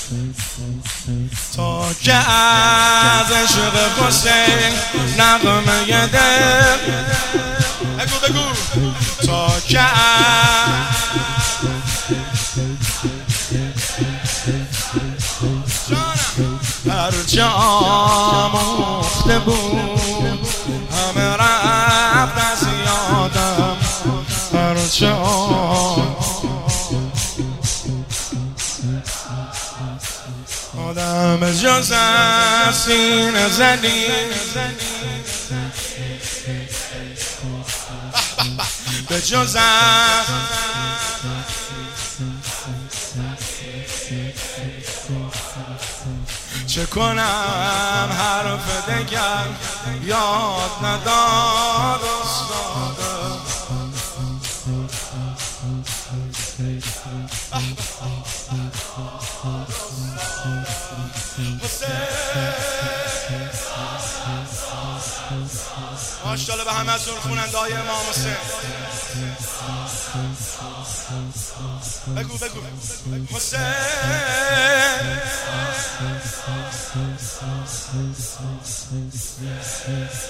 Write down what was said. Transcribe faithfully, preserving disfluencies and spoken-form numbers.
تا که از عشق حسین نغمه دل بگو بگو تا که هر جا آموخته بود همه رفت از یادم هر جا آدم جز از سینه زنی به جز از چه کنم حرف دگر یاد نداد استادم ماشاءالله به همه ازون خوننده های امام حسین بگو بگو حسین